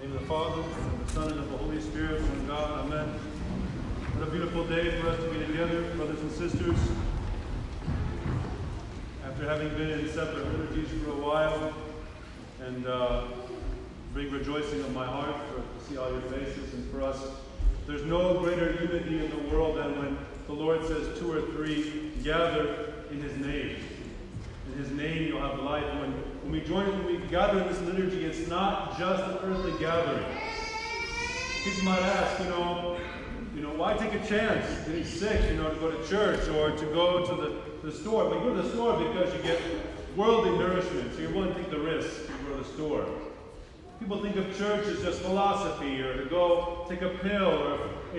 In the name of the Father, and of the Son, and of the Holy Spirit, one God, amen. What a beautiful day for us to be together, brothers and sisters. After having been in separate liturgies for a while, and big rejoicing of my heart to see all your faces, and for us, there's no greater unity in the world than when the Lord says 2 or 3 gather in His name. In His name you'll have life. When we gather in this liturgy, it's not just an earthly gathering. People might ask, why take a chance getting sick, to go to church or to go to the store? But you go to the store because you get worldly nourishment, so you're willing to take the risk to go to the store. People think of church as just philosophy, or to go take a pill, or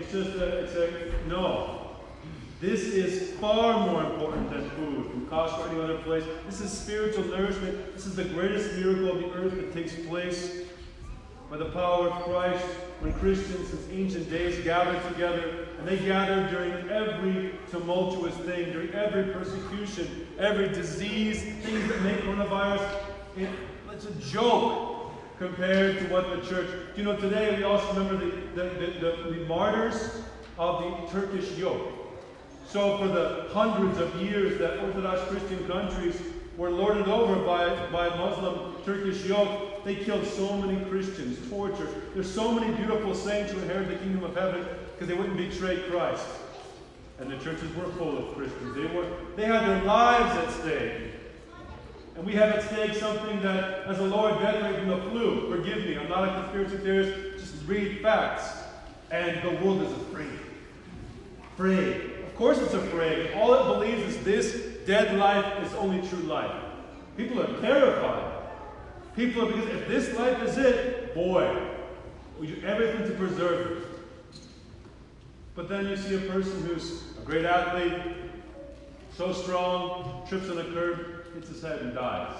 no. This is far more important than food, from cost or any other place. This is spiritual nourishment. This is the greatest miracle of the earth that takes place by the power of Christ when Christians since ancient days gathered together. And they gathered during every tumultuous thing, during every persecution, every disease, things that make coronavirus. It's a joke compared to what the church... today we also remember the martyrs of the Turkish yoke. So for the hundreds of years that Orthodox Christian countries were lorded over by Muslim Turkish yoke, they killed so many Christians, tortured. There's so many beautiful saints who inherit the kingdom of heaven because they wouldn't betray Christ. And the churches were full of Christians. They had their lives at stake. And we have at stake something that, as the Lord decorated from the flu, forgive me, I'm not a conspiracy theorist, just read facts. And the world is afraid. Afraid. Of course it's afraid. All it believes is this dead life is only true life. People are terrified. Because if this life is it, boy, we do everything to preserve it. But then you see a person who's a great athlete, so strong, trips on a curb, hits his head and dies.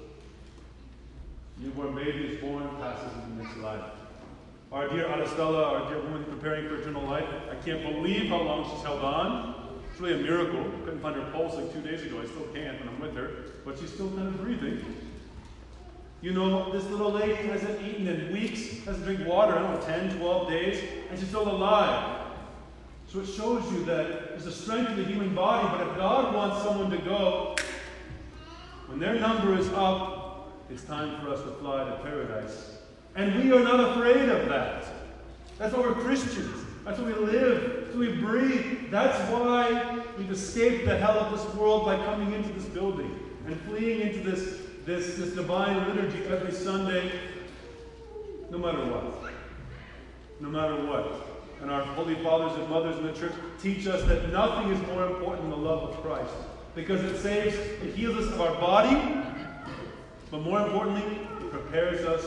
Newborn baby is born, passes into the next life. Our dear Aristella, our dear woman preparing for eternal life, I can't believe how long she's held on. It's really a miracle. I couldn't find her pulse like 2 days ago. I still can't when I'm with her, but she's still kind of breathing. This little lady hasn't eaten in weeks, hasn't drank water, 10, 12 days, and she's still alive. So it shows you that there's a strength in the human body, but if God wants someone to go, when their number is up, it's time for us to fly to paradise. And we are not afraid of that. That's why we're Christians. That's why we live. That's why we breathe. That's why we've escaped the hell of this world by coming into this building and fleeing into this divine liturgy every Sunday, no matter what. No matter what. And our holy fathers and mothers in the church teach us that nothing is more important than the love of Christ. Because it saves, it heals us of our body, but more importantly, it prepares us.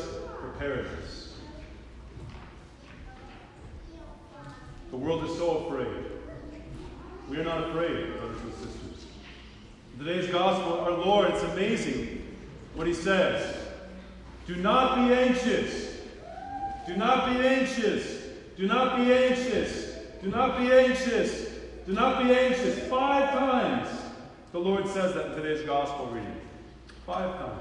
The world is so afraid. We are not afraid, brothers and sisters. In today's gospel, our Lord, it's amazing what He says. Do not be anxious. Do not be anxious. Do not be anxious. Do not be anxious. Do not be anxious. 5 times the Lord says that in today's gospel reading. 5 times.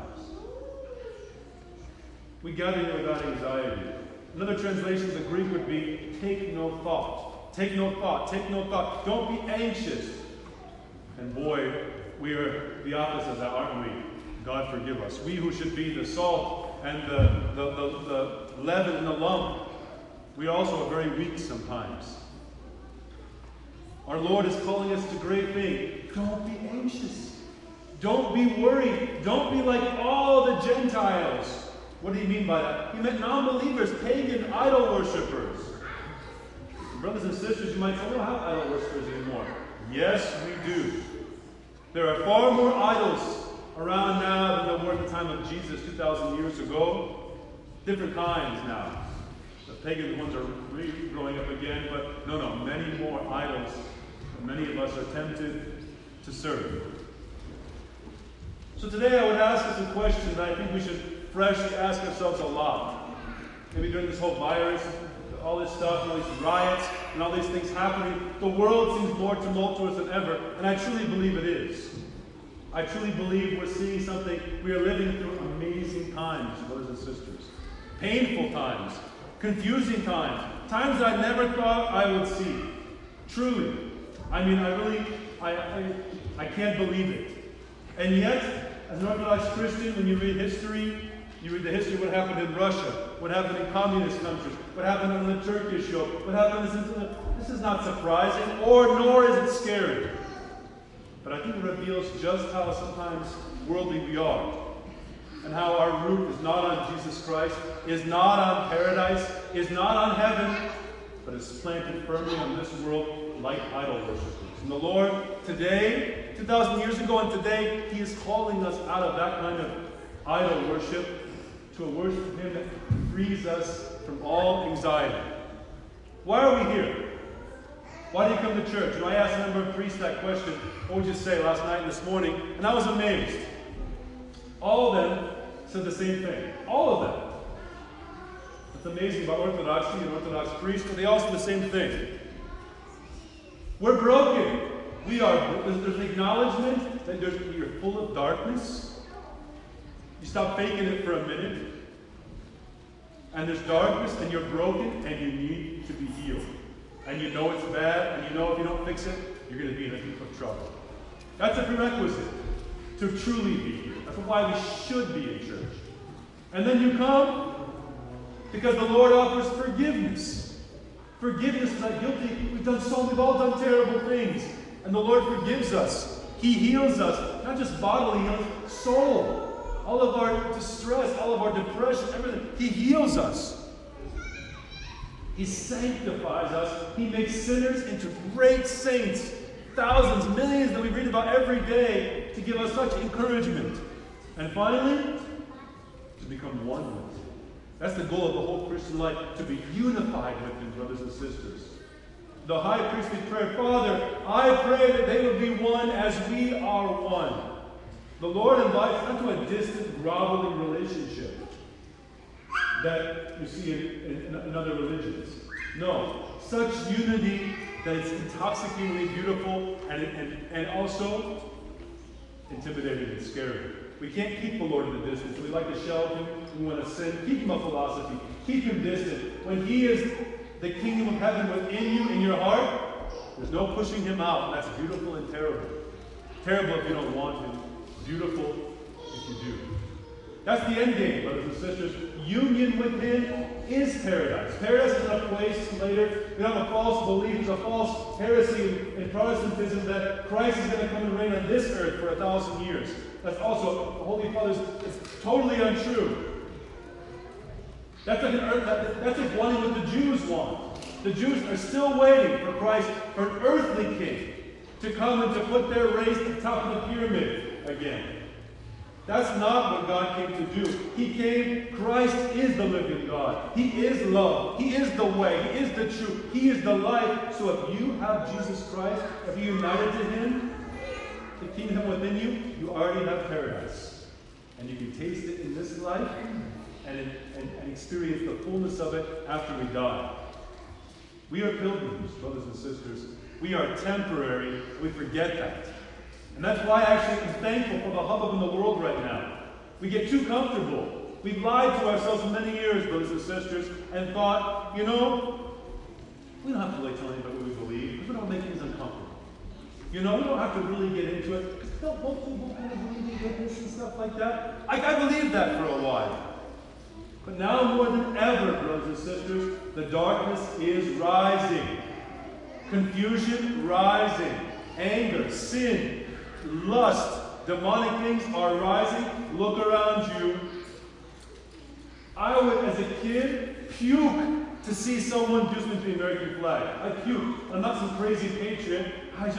We gather here without anxiety. Another translation of the Greek would be, take no thought. Take no thought. Take no thought. Don't be anxious. And boy, we are the opposite of that, aren't we? God forgive us. We who should be the salt and the leaven and the lump, we also are very weak sometimes. Our Lord is calling us to great things. Don't be anxious. Don't be worried. Don't be like all the Gentiles. What do you mean by that? He meant non-believers, pagan idol worshippers. Brothers and sisters, you might say, we don't have idol worshippers anymore. Yes, we do. There are far more idols around now than there were at the time of Jesus 2,000 years ago. Different kinds now. The pagan ones are growing up again, but no, many more idols. And many of us are tempted to serve. So today I would ask us a question that I think we should freshly ask ourselves a lot. Maybe during this whole virus, all this stuff, and all these riots, and all these things happening, the world seems more tumultuous than ever, and I truly believe it is. I truly believe we're seeing something, we are living through amazing times, brothers and sisters. painful times, confusing times, times that I never thought I would see. Truly. I mean, I can't believe it. And yet, as an Orthodox Christian, when you read history, you read the history of what happened in Russia, what happened in communist countries, what happened on the Turkish yoke, what happened in this is not surprising, nor is it scary. But I think it reveals just how sometimes worldly we are, and how our root is not on Jesus Christ, is not on paradise, is not on heaven, but is planted firmly on this world like idol worshippers. And the Lord today, 2,000 years ago and today, He is calling us out of that kind of idol worship to a worship of Him that frees us from all anxiety. Why are we here? Why do you come to church? And I asked a number of priests that question, what would you say, last night and this morning? And I was amazed. All of them said the same thing. All of them. What's amazing about Orthodoxy and Orthodox priests, but they all say the same thing. We're broken. There's an acknowledgement that you're full of darkness. You stop faking it for a minute. And there's darkness, and you're broken, and you need to be healed. And you know it's bad, and you know if you don't fix it, you're going to be in a heap of trouble. That's a prerequisite to truly be healed. That's why we should be in church. And then you come because the Lord offers forgiveness. Forgiveness is not guilty. We've all done terrible things. And the Lord forgives us. He heals us. Not just bodily, He heals soul. All of our distress, all of our depression, everything. He heals us. He sanctifies us. He makes sinners into great saints. Thousands, millions that we read about every day to give us such encouragement. And finally, to become one with Him. That's the goal of the whole Christian life, to be unified with Him, brothers and sisters. The high priestly prayer, Father, I pray that they will be one as we are one. The Lord invites not to a distant, groveling relationship that you see in other religions. No, such unity that it's intoxicatingly beautiful and also intimidating and scary. We can't keep the Lord at a distance. We like to shelve Him. We want to sin. Keep Him a philosophy. Keep Him distant. When He is the kingdom of heaven within you, in your heart, there's no pushing Him out. That's beautiful and terrible. Terrible if you don't want Him. Beautiful if you do. That's the end game, brothers and sisters. Union with Him is paradise. Paradise is not a place later. We have a false belief, there's a false heresy in Protestantism that Christ is going to come and reign on this earth for 1,000 years. That's also, the Holy Fathers, it's totally untrue. That's like wanting what the Jews want. The Jews are still waiting for Christ, for an earthly king, to come and to put their race at the top of the pyramid again. That's not what God came to do. He came, Christ is the living God. He is love. He is the way. He is the truth. He is the life. So if you have Jesus Christ, if you're united to Him, the kingdom within you, you already have paradise. And you can taste it in this life and experience the fullness of it after we die. We are pilgrims, brothers and sisters. We are temporary. We forget that. And that's why I actually am thankful for the hubbub in the world right now. We get too comfortable. We've lied to ourselves for many years, brothers and sisters, and thought, we don't have to tell anybody what we believe. We don't make things uncomfortable. We don't have to really get into it. Because most people kind of believe in this and stuff like that. I believed that for a while. But now more than ever, brothers and sisters, the darkness is rising. Confusion rising. Anger, sin, lust, demonic things are rising. Look around you. I would, as a kid, puke to see someone do something to the American flag. I puke. I'm not some crazy patriot.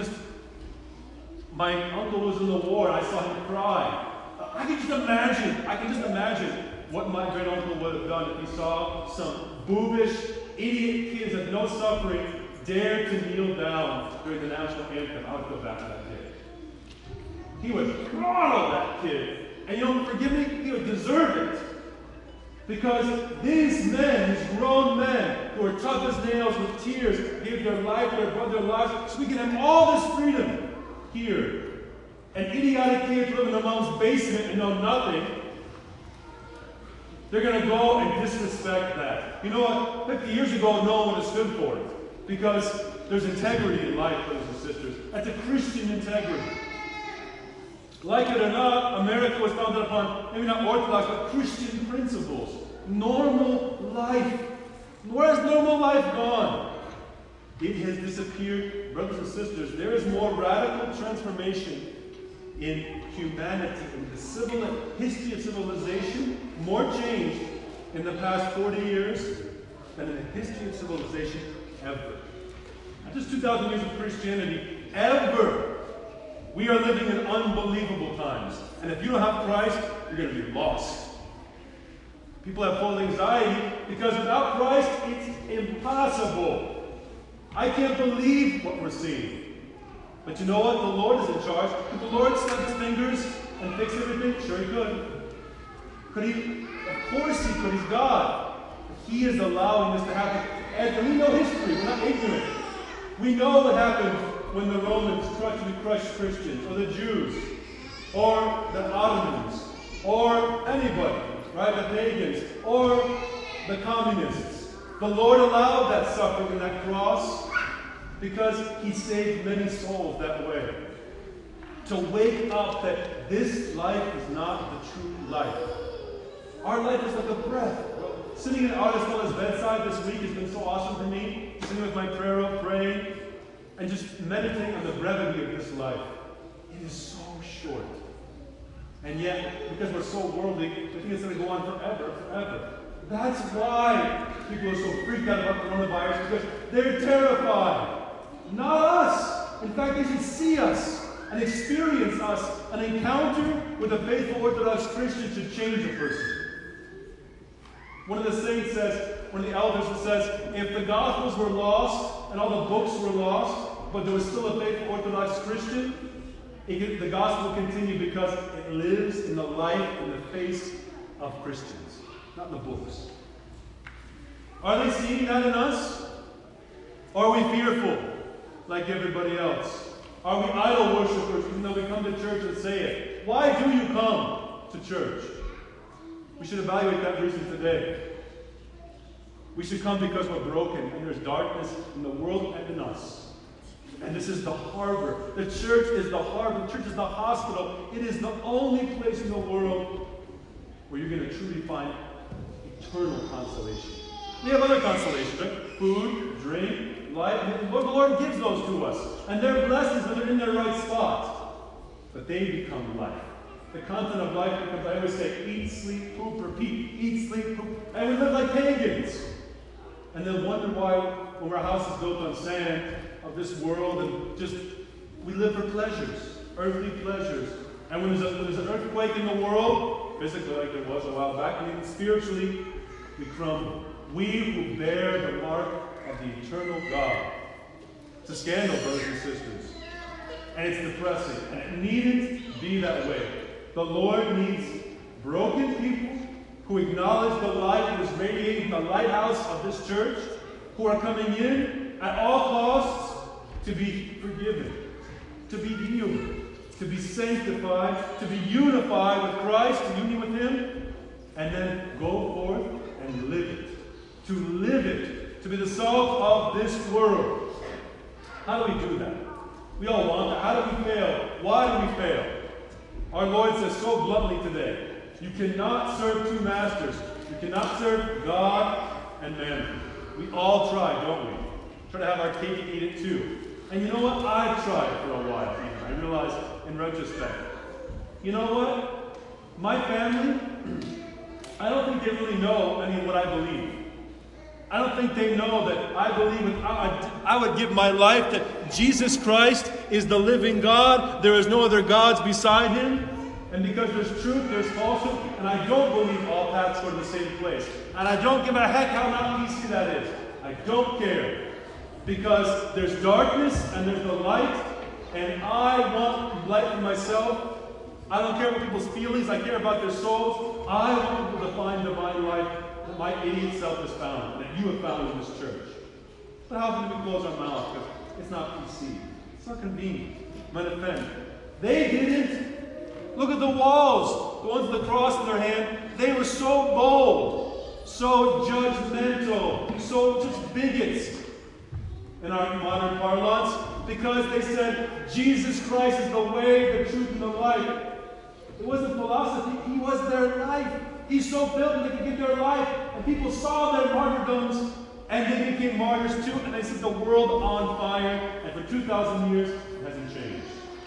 My uncle was in the war and I saw him cry. I can just imagine what my great uncle would have done if he saw some boobish, idiot kids with no suffering dare to kneel down during the national anthem. I would go back to that kid. He would throttle that kid. And forgive me, he would deserve it. Because these men, these grown men, who are tough as nails with tears, gave their life, their lives, so we can have all this freedom here. And idiotic kids live in a mom's basement and know nothing. They're going to go and disrespect that. You know what? 50 years ago, no one would have stood for it. Because there's integrity in life, brothers and sisters. That's a Christian integrity. Like it or not, America was founded upon, maybe not Orthodox, but Christian principles. Normal life. Where has normal life gone? It has disappeared. Brothers and sisters, there is more radical transformation in humanity, in the history of civilization, more change in the past 40 years than in the history of civilization ever. Not just 2,000 years of Christianity, ever. We are living in unbelievable times. And if you don't have Christ, you're going to be lost. People have full anxiety because without Christ, it's impossible. I can't believe what we're seeing. But you know what? The Lord is in charge. Could the Lord snap his fingers and fix everything? Sure he could. Could he? Of course he could. He's God. But he is allowing this to happen. And we know history. We're not ignorant. We know what happened when the Romans crushed Christians, or the Jews, or the Ottomans, or anybody, right? The pagans, or the communists. The Lord allowed that suffering and that cross because he saved many souls that way. To wake up that this life is not the true life. Our life is like a breath. Sitting at Artist Fella's bedside this week has been so awesome for me. Sitting with my prayer rope, praying, and just meditating on the brevity of this life. It is so short. And yet, because we're so worldly, we think it's going to go on forever, forever. That's why people are so freaked out about coronavirus, because they're terrified. Not us. In fact, they should see us and experience us. An encounter with a faithful Orthodox Christian should change a person. One of the saints says, one of the elders says, if the Gospels were lost and all the books were lost, but there was still a faithful Orthodox Christian, the Gospel will continue because it lives in the life and the face of Christians, not in the books. Are they seeing that in us? Or are we fearful like everybody else? Are we idol worshipers even though we come to church and say it? Why do you come to church? We should evaluate that reason today. We should come because we're broken and there's darkness in the world and in us. And this is the harbor. The church is the harbor. The church is the hospital. It is the only place in the world where you're going to truly find eternal consolation. We have other consolations, right? Food, drink, life. The Lord gives those to us. And they're blessings when they're in their right spot. But they become life. The content of life becomes, I always say, eat, sleep, poop, repeat. Eat, sleep, poop. And we live like pagans. And then wonder why, when our house is built on sand of this world, and just, we live for pleasures, earthly pleasures. And when there's an earthquake in the world, physically like there was a while back, and even spiritually, we crumble. We who bear the mark of the eternal God. It's a scandal, brothers and sisters. And it's depressing. And it needn't be that way. The Lord needs broken people who acknowledge the light that is radiating from the lighthouse of this church, who are coming in at all costs to be forgiven, to be healed, to be sanctified, to be unified with Christ, to union with Him, and then go forth and live it. To live it, to be the salt of this world. How do we do that? We all want that. How do we fail? Why do we fail? Our Lord says so bluntly today, you cannot serve two masters. You cannot serve God and mammon. We all try, don't we? Try to have our cake and eat it too. And you know what? I've tried for a while. I realize in retrospect. You know what? My family, I don't think they really know any of what I believe. I don't think they know that I believe I would give my life that Jesus Christ is the living God. There is no other gods beside Him. And because there's truth, there's falsehood. And I don't believe all paths go to the same place. And I don't give a heck how not easy that is. I don't care. Because there's darkness and there's the light. And I want light for myself. I don't care about people's feelings. I care about their souls. I want people to find divine light that my idiot self has found, that you have found in this church. But how often do we close our mouth? Because it's not PC. It's not convenient. It might offend. They didn't. Look at the walls. the ones with the cross in their hand, they were so bold, so judgmental, so just bigots in our modern parlance, because they said Jesus Christ is the way, the truth, and the life. It wasn't philosophy, he was their life. He's so built that they could give their life, and people saw their martyrdoms, and they became martyrs too, and they set the world on fire, and for 2,000 years, it hasn't changed.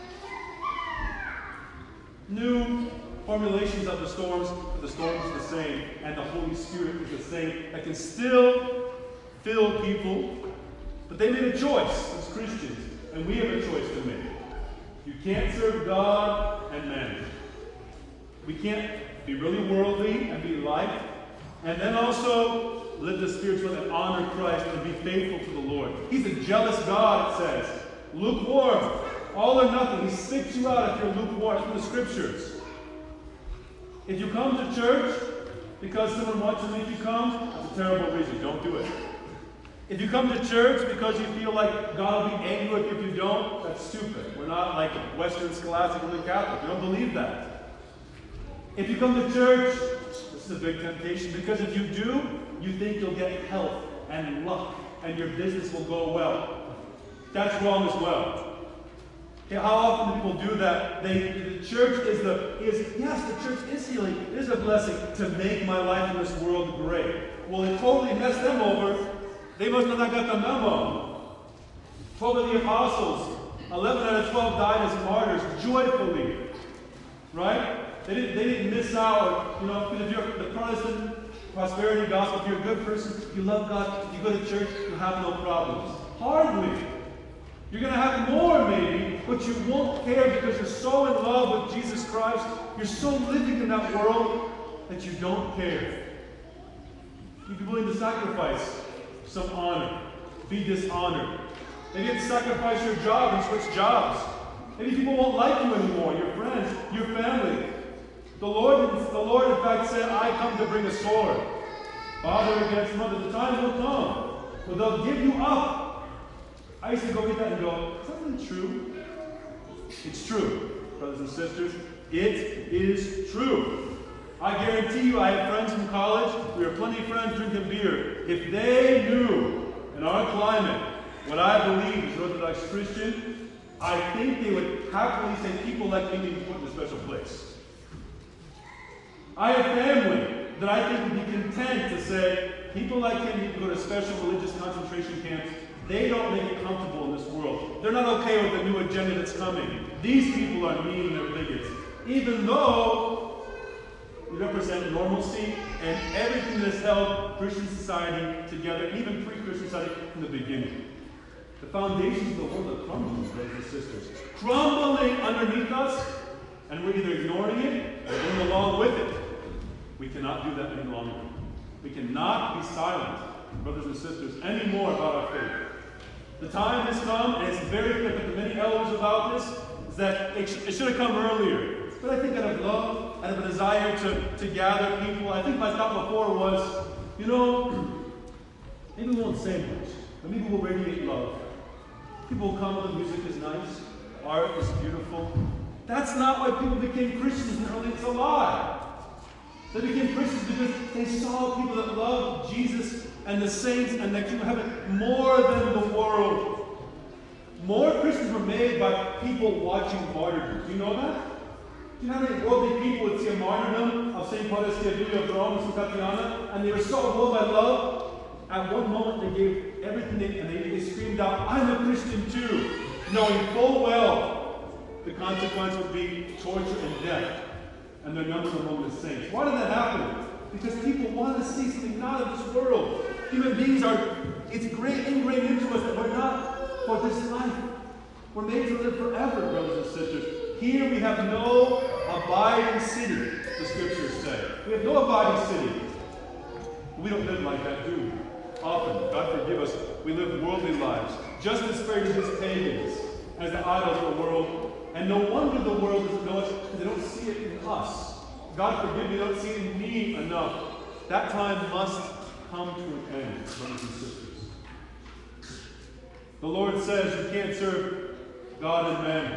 New formulations of the storms, but the storm is the same, and the Holy Spirit is the same, that can still fill people. But they made a choice as Christians, and we have a choice to make. You can't serve God and man. We can't be really worldly and be light, and then also live the spiritual and honor Christ and be faithful to the Lord. He's a jealous God, it says. Lukewarm. All or nothing. He spits you out if you're lukewarm. From the Scriptures. If you come to church because someone wants to make you come, that's a terrible reason. Don't do it. If you come to church because you feel like God will be angry with you if you don't, that's stupid. We're not like Western Scholastic Roman Catholic. We don't believe that. If you come to church, this is a big temptation, because if you do, you think you'll get health and luck and your business will go well. That's wrong as well. Okay, how often do people do that? The church yes, the church is healing. It is a blessing to make my life in this world great. Well, it totally messed them over. They must have not got the memo. 12 of the apostles, 11 out of 12 died as martyrs, joyfully. Right? They didn't miss out, because if you're the Protestant prosperity gospel, if you're a good person, you love God, you go to church, you have no problems. Hardly. You're going to have more maybe, but you won't care because you're so in love with Jesus Christ, you're so living in that world that you don't care. You'd be willing to sacrifice some honor, be dishonored. Maybe you have to sacrifice your job and switch jobs. Maybe people won't like you anymore, your friends, your family. The Lord, in fact, said, I come to bring a sword. Father against mother. The time will come where they'll give you up. I used to go get that and go, is that really true? It's true, brothers and sisters. It is true. I guarantee you, I have friends from college. We are plenty of friends drinking beer. If they knew in our climate what I believe as an Orthodox Christian, I think they would happily say people like me need to be put in a special place. I have family that I think would be content to say, people like him need to go to special religious concentration camps. They don't make it comfortable in this world. They're not okay with the new agenda that's coming. These people are mean and they're bigots. Even though we represent normalcy and everything that has held Christian society together, and even pre-Christian society from the beginning. The foundations of the world are crumbling, brothers and sisters. Crumbling underneath us, and we're either ignoring it or going along with it. We cannot do that any longer. We cannot be silent, brothers and sisters, anymore about our faith. The time has come, and it's very clear to many elders about this, is that it should have come earlier. But I think out of love, out of a desire to gather people, I think my thought before was, maybe we won't say much, but maybe we'll radiate love. People will come, the music is nice, art is beautiful. That's not why people became Christians in the early, it's a lie. They became Christians because they saw people that loved Jesus and the saints and that keep heaven more than the world. More Christians were made by people watching martyrdom. Do you know that? Do you know how many worldly people would see a martyrdom of St. Paul Schiavone of Rome and St. Tatiana, and they were so overwhelmed by love? At one moment they gave everything and they screamed out, I'm a Christian too, knowing full well the consequence would be torture and death. And their numbers among the saints. Why did that happen? Because people want to see something not of this world. Human beings it's ingrained into us that we're not for this life. We're made to live forever, brothers and sisters. Here we have no abiding city, the Scriptures say. We have no abiding city. We don't live like that, do we? Often, God forgive us, we live worldly lives, just as favored as pagans, as the idols of the world. And no wonder the world doesn't know us, because they don't see it in us. God forgive me, they don't see it in me enough. That time must come to an end, brothers and sisters. The Lord says you can't serve God and man.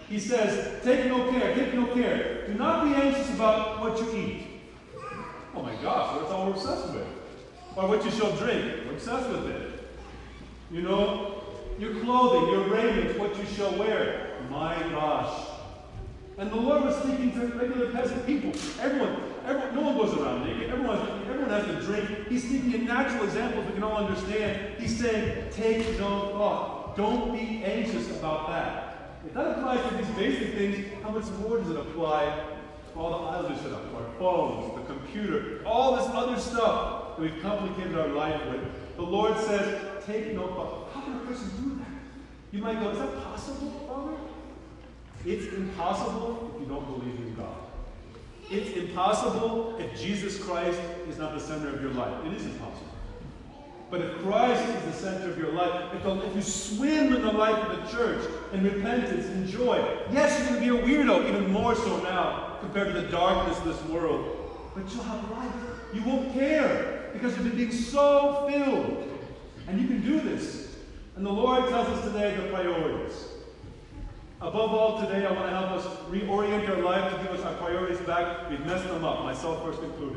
He says, take no care, take no care. Do not be anxious about what you eat. Oh my gosh, that's all we're obsessed with. Or what you shall drink. We're obsessed with it. You know, your clothing, your raiment, what you shall wear. My gosh. And the Lord was speaking to regular peasant people. Everyone, no one goes around naked. Everyone has to drink. He's speaking in natural examples we can all understand. He's saying, take no thought. Don't be anxious about that. If that applies to these basic things, how much more does it apply to all the others set up? Our phones, the computer, all this other stuff that we've complicated our life with. The Lord says, take no thought. How can a person do that? You might go, is that possible, Father? It's impossible if you don't believe in God. It's impossible if Jesus Christ is not the center of your life. It is impossible. But if Christ is the center of your life, if you swim in the life of the church, in repentance, in joy, yes, you're going to be a weirdo, even more so now, compared to the darkness of this world. But you'll have life. You won't care, because you've been being so filled. And you can do this. And the Lord tells us today the priorities. Above all, today I want to help us reorient our life to give us our priorities back. We've messed them up, myself first included.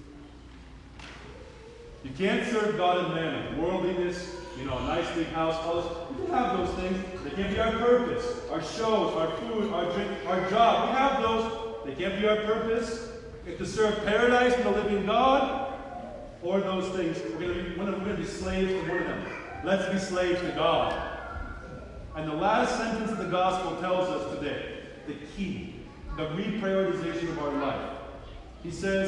You can't serve God and man. Worldliness, a nice big house, all this. We can have those things. They can't be our purpose. Our shows, our food, our drink, our job. We have those. They can't be our purpose. We have to serve paradise and the living God, or those things. We're going to be slaves to one of them. Let's be slaves to God. And the last sentence of the gospel tells us today, the key, the reprioritization of our life. He says,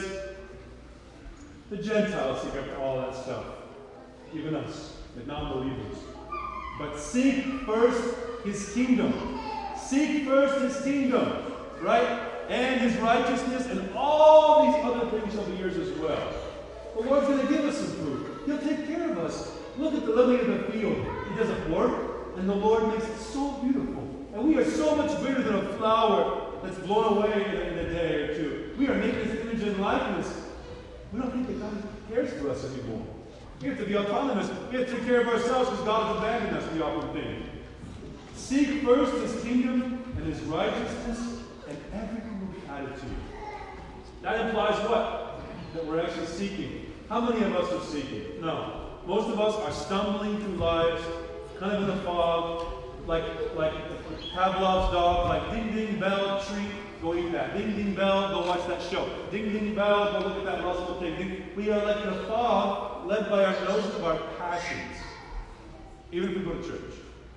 the Gentiles seek after all that stuff, even us, the non-believers. But seek first his kingdom. Seek first his kingdom, right? And his righteousness, and all these other things shall be yours as well. The Lord's going to give us some food. He'll take care of us. Look at the lily of the field. He doesn't work. And the Lord makes it so beautiful. And we are so much greater than a flower that's blown away in a day or two. We are made in his image and likeness. We don't think that God cares for us anymore. We have to be autonomous. We have to take care of ourselves because God has abandoned us, we often think. Seek first his kingdom and his righteousness, and everything will be added to you. That implies what? That we're actually seeking. How many of us are seeking? No. Most of us are stumbling through lives, kind of in a fog, like Pavlov's dog, like ding ding bell, treat, go eat that. Ding ding bell, go watch that show. Ding ding bell, go look at that Russell thing. We are like in a fog, led by our notions of our passions, even if we go to church.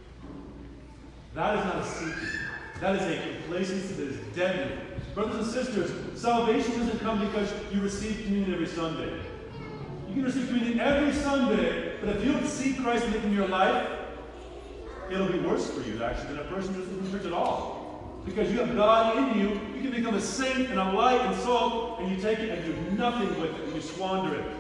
That is not a seeking. That is a complacency that is deadly. Brothers and sisters, salvation doesn't come because you receive communion every Sunday. You can receive communion every Sunday, but if you don't see Christ in your life, it'll be worse for you, actually, than a person who doesn't church at all. Because you have God in you, you can become a saint and a light and salt, and you take it and do nothing with it, and you squander it.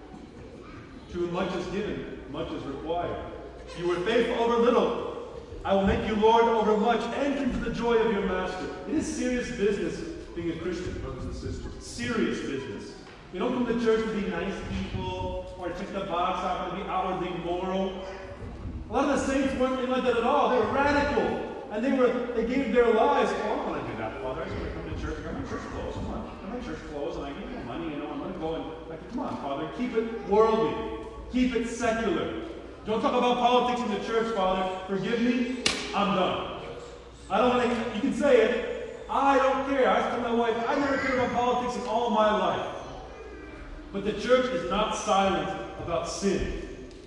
Too much is given, much is required. You were faithful over little. I will make you Lord over much. Enter into the joy of your master. It is serious business being a Christian, brothers and sisters. Serious business. You don't come to church to be nice people, or check the box off and be outwardly moral. A lot of the saints weren't like that at all. They were radical. And they gave their lives. Oh, I don't want to do that, Father. I just want to come to church. I got my church clothes. Come on. I got my church clothes, and I give you money, I'm going to go and, come on, Father. Keep it worldly. Keep it secular. Don't talk about politics in the church, Father. Forgive me. I'm done. I don't want to, you can say it. I don't care. I told my wife, I never cared about politics in all my life. But the church is not silent about sin.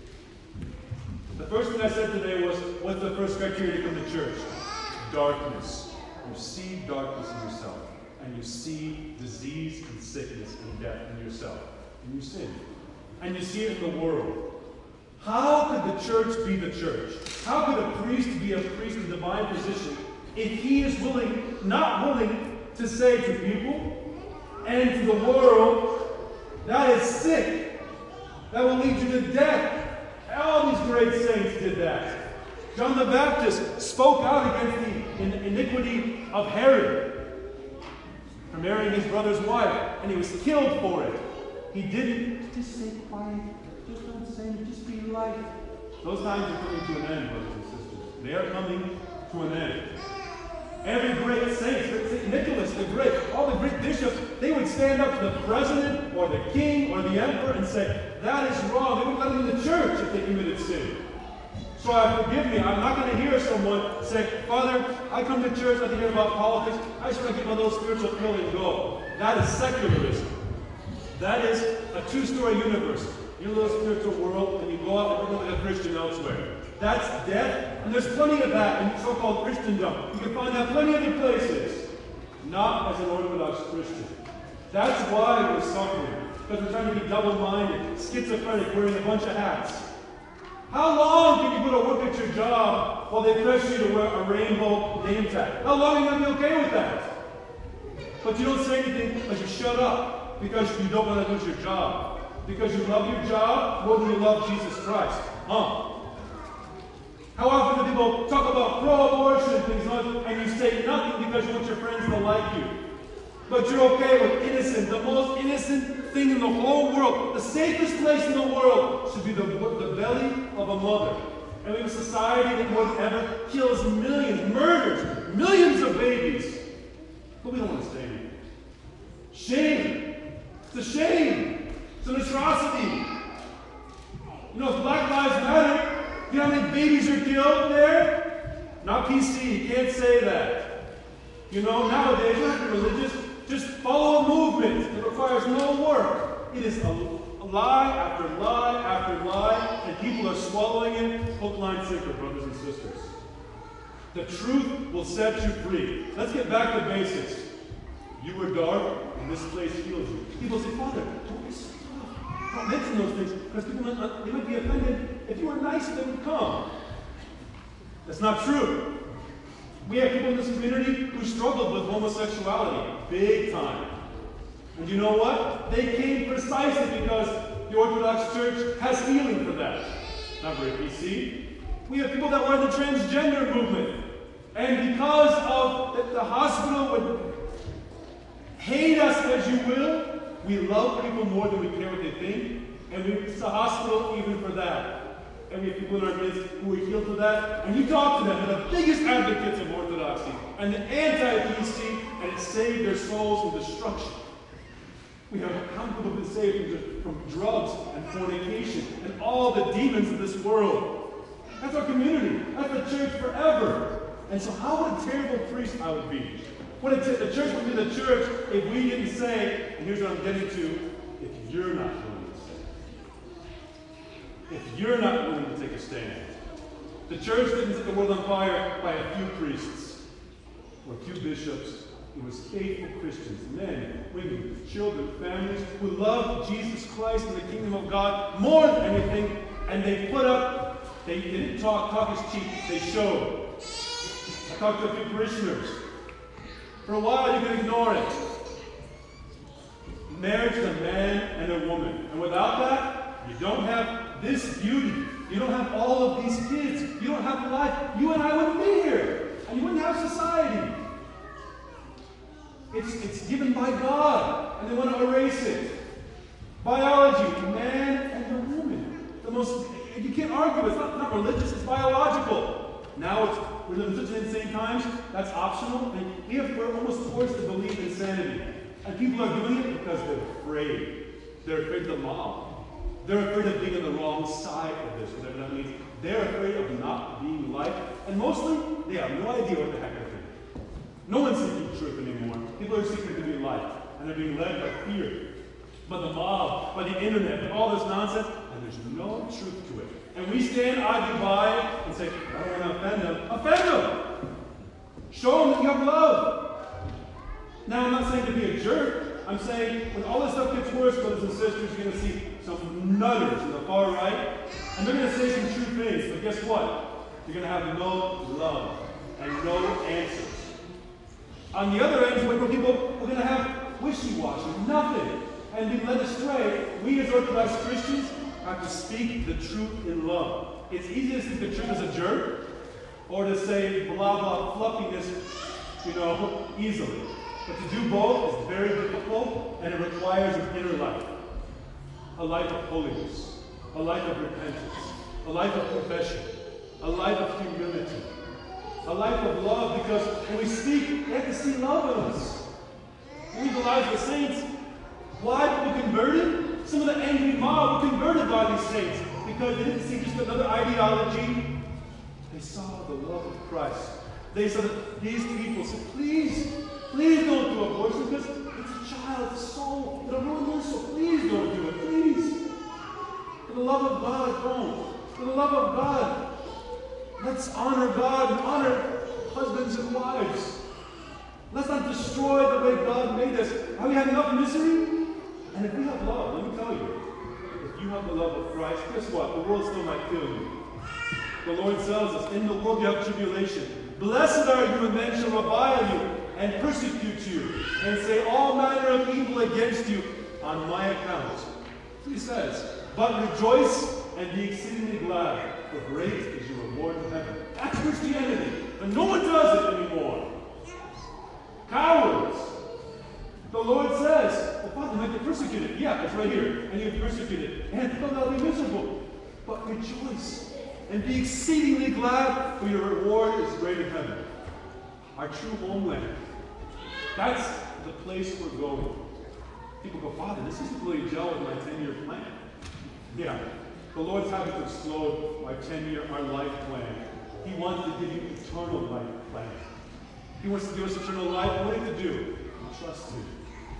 The first thing I said today was, what's the first criteria to come to church? Darkness. You see darkness in yourself. And you see disease and sickness and death in yourself. And you sin. And you see it in the world. How could the church be the church? How could a priest be a priest in divine position if he is not willing to say to people and to the world, that is sick, that will lead you to death? All these great saints did that. John the Baptist spoke out against the iniquity of Herod for marrying his brother's wife, and he was killed for it. He didn't just stay quiet, just don't say it, just be light. Those times are coming to an end, brothers and sisters. They are coming to an end. Every great saint, St. Nicholas the Great, all the great bishops, they would stand up to the president or the king or the emperor and say, that is wrong. They wouldn't let them in the church if they committed sin. So forgive me, I'm not going to hear someone say, Father, I come to church not to hear about politics. I just want to get my little spiritual pill and go. That is secularism. That is a two-story universe. Your little spiritual world, and you go out and become like a Christian elsewhere. That's death, and there's plenty of that in so-called Christendom. You can find that plenty other places. Not as an Orthodox Christian. That's why we're suffering. Because we're trying to be double-minded, schizophrenic, wearing a bunch of hats. How long can you go to work at your job while they press you to wear a rainbow name tag? How long are you going to be okay with that? But you don't say anything because you shut up, because you don't want to lose your job. Because you love your job more than you love Jesus Christ. How often do people talk about pro-abortion and things, and you say nothing because you want your friends to like you? But you're okay with innocent, the most innocent thing in the whole world. The safest place in the world should be the belly of a mother. And we have a society that more than ever kills millions, murders millions of babies. But we don't want to say anything. Shame. It's a shame. It's an atrocity. You know, if Black Lives Matter, you know how many babies are killed there? Not PC, you can't say that. You know, nowadays, you're not religious. Just follow a movement that requires no work. It is a lie after lie after lie, and people are swallowing it hook, line, sinker, brothers and sisters. The truth will set you free. Let's get back to basics. You were dark, and this place heals you. People say, Father, don't be so tough. Don't mention those things, because people might be offended. If you were nice, they would come. That's not true. We have people in this community who struggled with homosexuality, big time. And you know what? They came precisely because the Orthodox Church has healing for that. Not very PC. We have people that were in the transgender movement. And because of the hospital would hate us as you will, we love people more than we care what they think. And it's the hospital even for that. And we have people in our midst who are healed for that. And you talk to them, they're the biggest advocates of Orthodoxy and the anti-PC, and it saved their souls from destruction. We have how many people have been saved from drugs and fornication and all the demons of this world. That's our community. That's the church forever. And so what a terrible priest I would be. The church would be the church if we didn't say, and here's what I'm getting to, if you're not willing to say. If you're not willing to take a stand. The church didn't set the world on fire by a few priests or a few bishops. It was faithful Christians, men, women, children, families who loved Jesus Christ and the kingdom of God more than anything, and they put up, they didn't talk is cheap, they showed. I talked to a few parishioners. For a while you can ignore it. Marriage is a man and a woman. And without that, you don't have this beauty. You don't have all of these kids. You don't have life. You and I wouldn't be here. And you wouldn't have society. It's given by God. And they want to erase it. Biology, man and a woman. You can't argue. It's not religious. It's biological. Now we live in such insane times. That's optional. And we're almost forced to believe insanity. And people are doing it because they're afraid. They're afraid of the mob. They're afraid of being on the wrong side of this, whatever that means. They're afraid of not being liked. And mostly, they have no idea what the heck they're thinking. No one's seeking truth anymore. People are seeking to be liked. And they're being led by fear, by the mob, by the internet, by all this nonsense. And there's no truth to it. And we stand idly by and say, I don't want to offend them. Offend them! Show them that you have love. Now, I'm not saying to be a jerk. I'm saying when all this stuff gets worse, brothers and sisters, you're going to see some nutters in the far right. And they're going to say some true things. But guess what? You're going to have no love and no answers. On the other end, when people are going to have wishy-washy, nothing, and be led astray. We as Orthodox Christians have to speak the truth in love. It's easy to speak the truth as a jerk, or to say blah blah fluffiness, easily. But to do both is very difficult, and it requires an inner life. A life of holiness, a life of repentance, a life of confession, a life of humility. A life of love, because when we speak, they have to see love in us. Read the lives of the saints. Why were converted? Some of the angry mob were converted by these saints because they didn't see just another ideology. They saw the love of Christ. They saw that these people said, please don't do abortion because it's a child's soul. It'll ruin their soul. Please don't do it. Please. For the love of God, don't. For the love of God, let's honor God and honor husbands and wives. Let's not destroy the way God made us. Have we had enough misery? And if we have love, let me tell you, if you have the love of Christ, guess what? The world still might kill you. The Lord tells us, in the world you have tribulation. Blessed are you when men shall revile you and persecute you and say all manner of evil against you on my account. He says, but rejoice and be exceedingly glad, for great is your reward in heaven. That's Christianity. But no one does it anymore. Cowards. The Lord says, well, Father, you might be persecuted. Yeah, it's right here. And you're persecuted. And they'll be miserable. But rejoice and be exceedingly glad, for your reward is great in heaven. Our true homeland. That's the place we're going. People go, Father, this isn't really gel with my 10-year plan. Yeah. The Lord's having to explode our 10-year, our life plan. He wants to give you eternal life plan. He wants to give us eternal life. What do you do? Trust Him.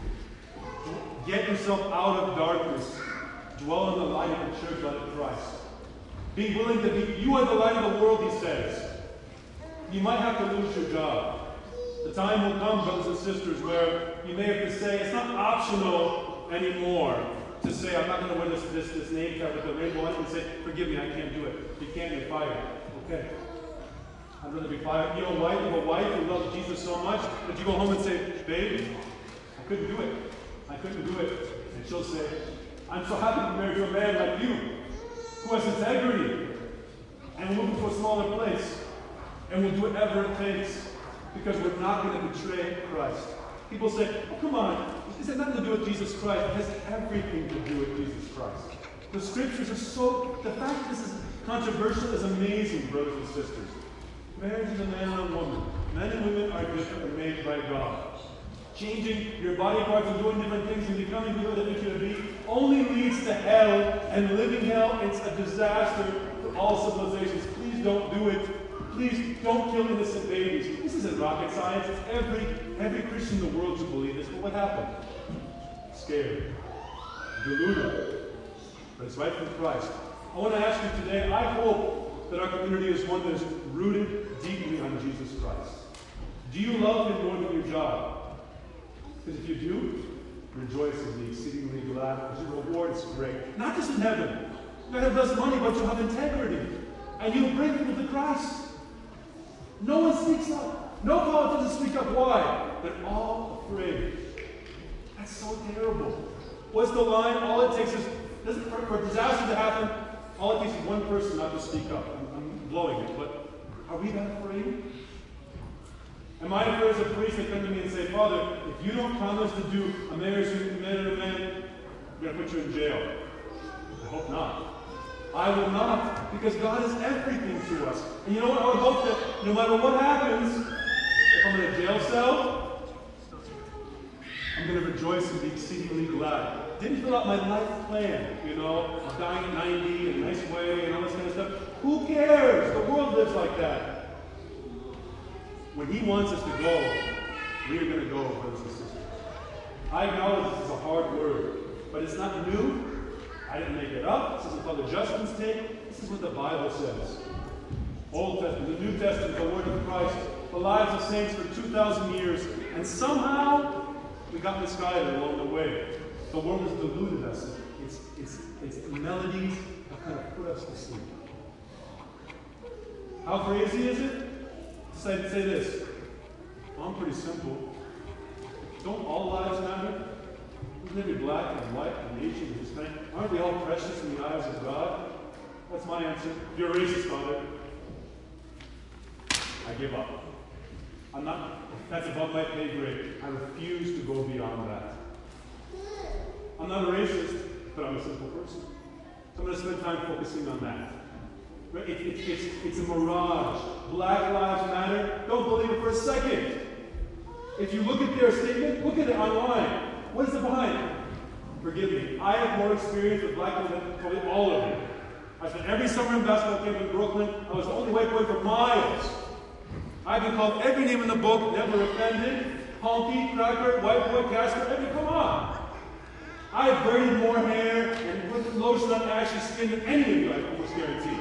Get yourself out of darkness. Dwell in the light of the church, light of Christ. Be willing to be, you are the light of the world, He says. You might have to lose your job. The time will come, brothers and sisters, where you may have to say, it's not optional anymore to say, I'm not going to wear this name tag with the rainbow on it and say, forgive me, I can't do it. You can't, you're fired. Okay. I'd rather be fired. You have a wife who loves Jesus so much that you go home and say, babe, I couldn't do it. I couldn't do it. And she'll say, I'm so happy to be married to a man like you, who has integrity, and we're moving to a smaller place, and we'll do whatever it takes, because we're not going to betray Christ. People say, oh, come on, this has nothing to do with Jesus Christ. It has everything to do with Jesus Christ. The scriptures are so, the fact that this is controversial is amazing, brothers and sisters. Marriage is a man and a woman. Men and women are different and made by God. Changing your body parts and doing different things and becoming who that you should be only leads to hell, and living hell, it's a disaster for all civilizations. Please don't do it. Please don't kill innocent babies. This isn't rocket science. It's every Christian in the world should believe this. But what happened? Scared. Deluded. But it's right from Christ. I want to ask you today, I hope that our community is one that is rooted deeply on Jesus Christ. Do you love Him more than your job? Because if you do, rejoice and be exceedingly glad, because your reward is great. Not just in heaven. You have less money, but you'll have integrity. And you'll bring people to Christ. No one speaks up. No politicians speak up. Why? They're all afraid. That's so terrible. What's the line? All it takes is, for a disaster to happen, all it takes is one person not to speak up. I'm blowing it, but are we that afraid? Am I afraid as a priest to come to me and say, Father, if you don't promise to do a marriage with man and a man, I'm going to put you in jail? I hope not. I will not, because God is everything to us. And you know what? I would hope that no matter what happens, if I'm in a jail cell, I'm going to rejoice and be exceedingly glad. Didn't fill out my life plan, you know, I'm dying at 90 in a nice way and all this kind of stuff. Who cares? The world lives like that. When He wants us to go, we are going to go, brothers and sisters. I acknowledge this is a hard word, but it's not new. I didn't make it up. This isn't called adjustments tape. This is what the Bible says. Old Testament, the New Testament, the Word of Christ, the lives of saints for 2,000 years, and somehow we got misguided along the way. The world has deluded us. It's melodies that kind of put us to sleep. How crazy is it? Say this. Well, I'm pretty simple. Don't all lives matter? Isn't every black and white and Asian and Hispanic? Aren't we all precious in the eyes of God? That's my answer. You're a racist, Father. I give up. I'm not, that's above my pay grade. I refuse to go beyond that. I'm not a racist, but I'm a simple person. So I'm going to spend time focusing on that. It's a mirage. Black Lives Matter. Don't believe it for a second. If you look at their statement, look at it online. What is it behind? Forgive me. I have more experience with black people than probably all of you. I spent every summer in basketball camp in Brooklyn. I was the only white boy for miles. I've been called every name in the book, never offended. Honky, cracker, white boy, Casper, come on. I've braided more hair and put lotion on ashy skin than any of you, I almost guarantee.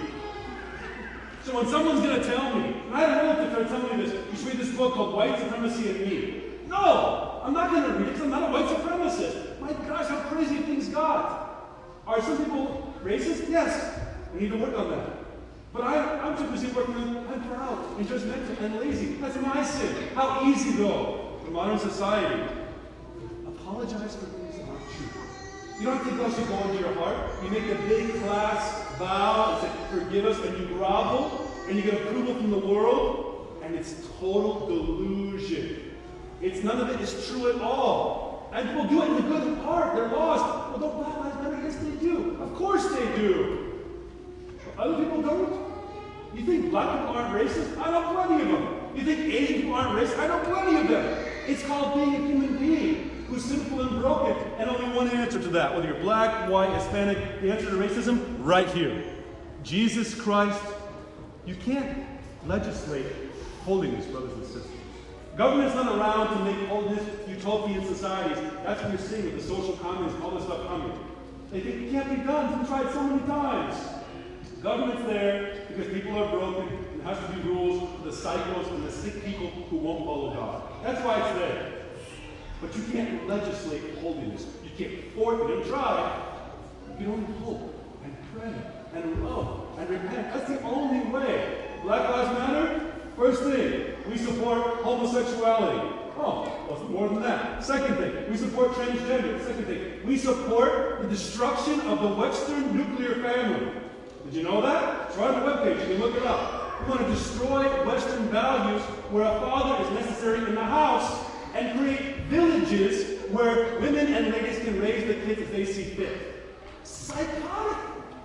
So when someone's going to tell me, and I don't know if they're telling me this, you should read this book called White Supremacy and Me. No, I'm not going to read it because I'm not a white supremacist. My gosh, how crazy things got. Are some people racist? Yes. We need to work on that. But I'm too busy working on, I'm proud and judgmental and lazy. That's my sin. How easy, though, in modern society. Apologize for things that aren't true. You don't think God should go into your heart. You make a big class vow and say, forgive us, and you grovel, and you get approval from the world, and it's total delusion. None of it is true at all. And people do it in the good heart. They're lost. Well, don't Black Lives Matter? Yes, they do. Of course they do. But other people don't. You think black people aren't racist? I know plenty of them. You think Asian people aren't racist? I know plenty of them. It's called being a human being who's sinful and broken. And only one answer to that. Whether you're black, white, Hispanic, the answer to racism, right here. Jesus Christ. You can't legislate holiness, brothers and sisters. Government's not around to make holiness utopian societies. That's what you're seeing with the social communism, all this stuff coming. They think it can't be done. It's been tried so many times. Government's there because people are broken, and there has to be rules for the cycles and the sick people who won't follow God. That's why it's there. But you can't legislate holiness. You can't force it and try. You can only hope and pray and love and repent. That's the only way. Black Lives Matter? First thing, we support homosexuality. Oh, well, more than that. Second thing, we support transgender. Second thing, we support the destruction of the Western nuclear family. Did you know that? It's right on the webpage. You can look it up. We want to destroy Western values where a father is necessary in the house and create villages where women and ladies can raise the kids as they see fit. Psychotic.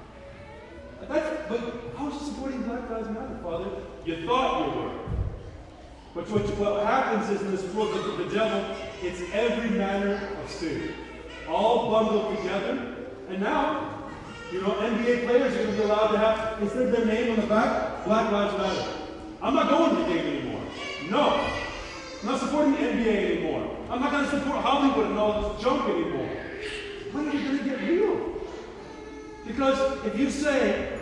But how is you supporting Black Lives Matter, Father? You thought you were. But what happens is in this world, the devil, it's every manner of sin. All bundled together. And now, NBA players are going to be allowed to have, instead of their name on the back, Black Lives Matter. I'm not going to the game anymore. No. I'm not supporting the NBA anymore. I'm not going to support Hollywood and all this junk anymore. When are you going to get real? Because if you say,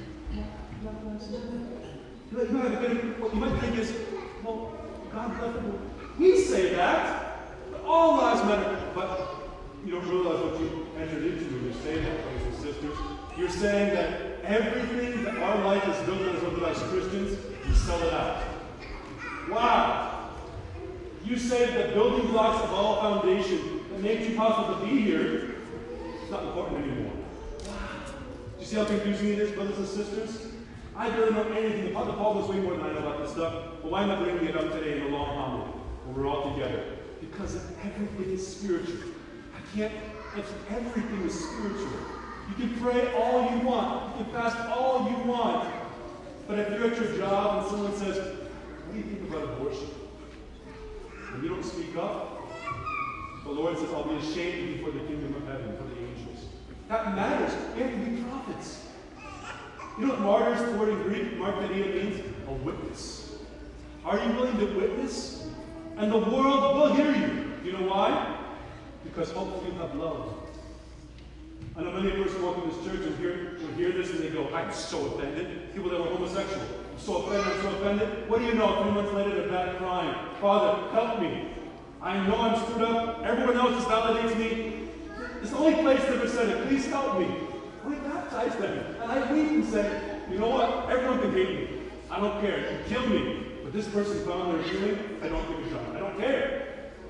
what you might think is, well, God bless people. We say that, but all lives matter. But you don't realize what you entered into when you say that, brothers and sisters. You're saying that everything that our life is built on as Orthodox Christians, you sell it out. Wow. You say the building blocks of all foundation that made you possible to be here, it's not important anymore. Wow. Do you see how confusing it is, brothers and sisters? I barely know anything. The Paul knows way more than I know about this stuff. But why am I bringing it up today in a long homily when we're all together? Because everything is spiritual. Everything is spiritual. You can pray all you want. You can fast all you want. But if you're at your job and someone says, what do you think about abortion? And you don't speak up, the Lord says, I'll be ashamed before the kingdom of heaven, for the angels. That matters. We have to be prophets. You know what martyrs, the word in Greek, martyria, means? A witness. Are you willing to witness? And the world will hear you. You know why? Because hopefully you have love. I know many persons walk in this church and hear this and they go, I'm so offended. People that were homosexual. I'm so offended. What do you know? 3 months later, they're back crying. Father, help me. I know I'm screwed up. Everyone else just validates me. It's the only place that ever said it. Please help me. We baptize them. And I weep and say, you know what? Everyone can hate me. I don't care. You kill me. But this person found their healing. I don't give a shot. I don't care.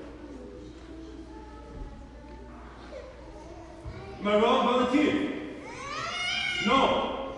Am I wrong, Brother Keith? No.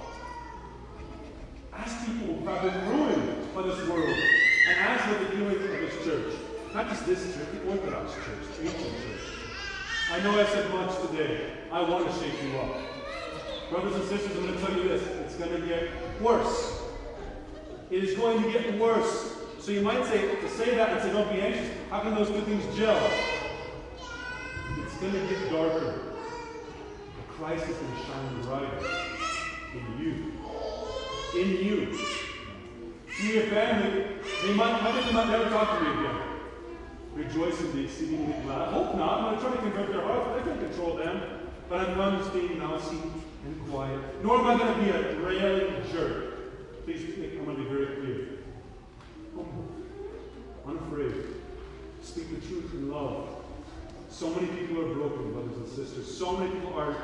Ask people who have been ruined by this world and ask what they're doing for this church. Not just this church, the Orthodox church, the ancient church. I know I said much today. I want to shake you up. Brothers and sisters, I'm going to tell you this. It's going going to get worse. It is going to get worse. So you might say, to say that and say, don't be anxious, how can those two things gel? It's going to get darker. But Christ is going to shine brighter in you. In you. In your family, how many might never talk to me again? Rejoice and be exceedingly glad. I hope not. I'm going to try to convert their hearts, but I can't control them. But I'm going to stay mousy and quiet. Nor am I going to be a railing jerk. Please, I'm going to be very clear. Humble. Unafraid. Speak the truth in love. So many people are broken, brothers and sisters. So many people are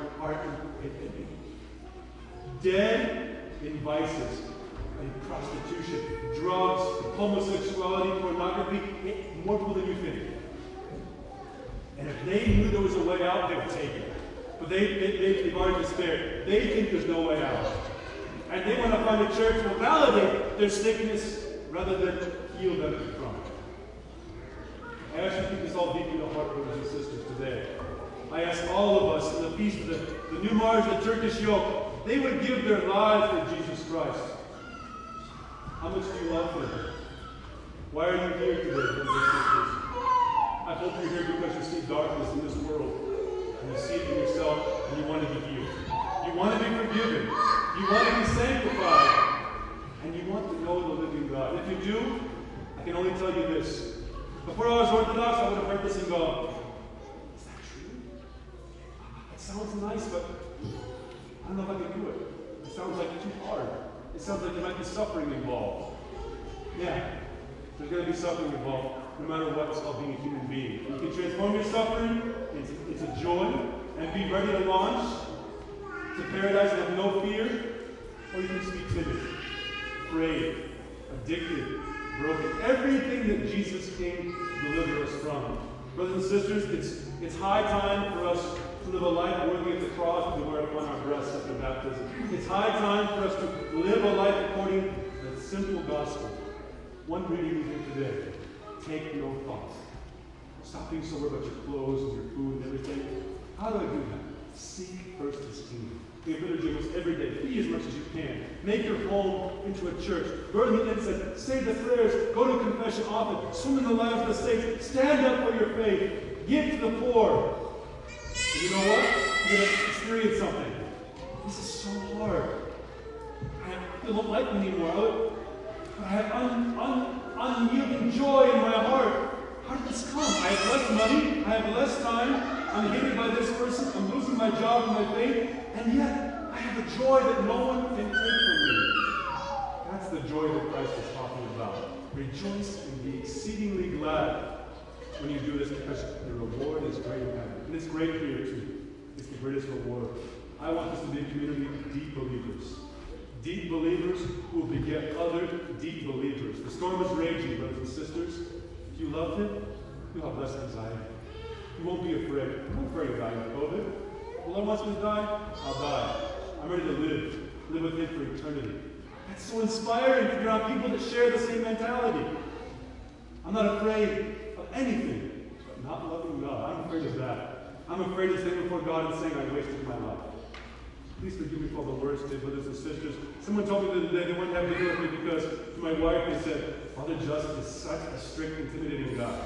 dead in vices, in prostitution, drugs, homosexuality, pornography, more people than you think. And if they knew there was a way out, they would take it. But they've already despaired. They think there's no way out. And they want to find a church that will validate their sickness rather than heal them from it. I ask you to keep this all deep in the heart, brothers and sisters, today. I ask all of us in the feast of the new marriage, the Turkish yoke, they would give their lives for Jesus Christ. How much do you love Him? Why are you here today, brothers and sisters? I hope you're here because you see darkness in this world. And you see it in yourself, and you want to be healed. You want to be forgiven. You want to be sanctified. And you want to know the living God. If you do, I can only tell you this. Before I was Orthodox, I would have heard this and gone, is that true? It sounds nice, but I don't know if I can do it. It sounds like too hard. It sounds like there might be suffering involved. Yeah, there's going to be suffering involved, no matter what. It's called being a human being. You can transform your suffering into joy and be ready to launch to paradise and have no fear, or you can speak timid, afraid, addicted, broken. Everything that Jesus came to deliver us from. Brothers and sisters, it's high time for us to live a life worthy of the cross we wear upon our breasts after baptism. It's high time for us to live a life according to the simple gospel. One reading here today. Take no thought. Stop being so worried about your clothes and your food and everything. How do I do that? Seek first His kingdom. We have liturgy almost every day. Be as much as you can. Make your home into a church. Burn the incense. Say the prayers. Go to confession often. Swim in the lives of the saints. Stand up for your faith. Give to the poor. And you know what? You're going to experience something. This is so hard. I don't like me anymore. But I have unyielding joy in my heart. How did this come? I have less money. I have less time. I'm hated by this person. I'm losing my job and my faith. And yet, I have a joy that no one can take from me. That's the joy that Christ is talking about. Rejoice and be exceedingly glad when you do this, because the reward is great in heaven. And it's great here too. It's the greatest reward. I want this to be a community of deep believers. Deep believers who will beget other deep believers. The storm is raging, brothers and sisters. If you love Him, you'll have less anxiety. You won't be afraid. I'm not afraid of dying of COVID. The Lord wants me to die, I'll die. I'm ready to live with Him for eternity. That's so inspiring to be around people that share the same mentality. I'm not afraid of anything, but not loving God. I'm afraid of that. I'm afraid to stand before God and saying I wasted my life. Please forgive me for all the words today, brothers and sisters. Someone told me the other day they wouldn't have to deal with me because to my wife they said, Father Justin is such a strict, intimidating guy.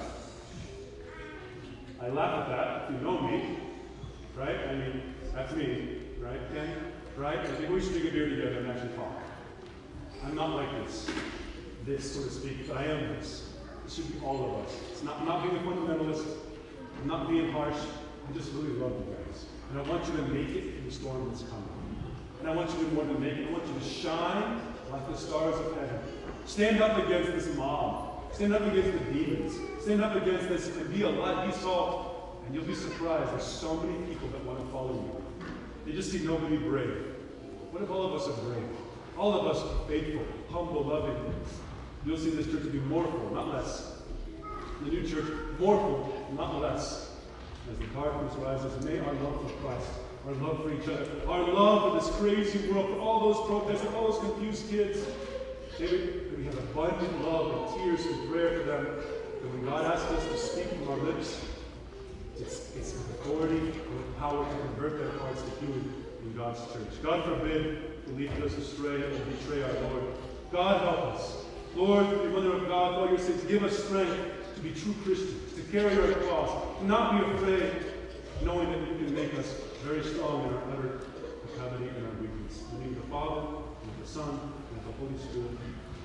I laugh at that, if you know me, right? I mean, that's me, right, Ken? Right? I think we should drink a beer together and actually talk. I'm not like this, so to speak, but I am this. It should be all of us. I'm not being a fundamentalist. I'm not being harsh. I just really love you guys. And I want you to make it in the storm that's coming. And I want you to do more than make it. I want you to shine like the stars of heaven. Stand up against this mob. Stand up against the demons. Stand up against this and be a light, be salt. And you'll be surprised. There's so many people that want to follow you. They just see nobody brave. What if all of us are brave? All of us are faithful, humble, loving. You'll see this church to be more full, not less. The new church, more full, not less. As the darkness rises, may our love for Christ, our love for each other, our love for this crazy world, for all those protesters, all those confused kids, may we have abundant love and tears and prayer for them. And when God asks us to speak from our lips, it's with authority and with power to convert their hearts to healing in God's church. God forbid will lead us astray and betray our Lord. God help us. Lord, the Mother of God, for all your sakes, give us strength to be true Christians, to carry our cross, to not be afraid, knowing that you can make us very strong in our utter depravity and our weakness. In the name of the Father, and of the Son, and of the Holy Spirit.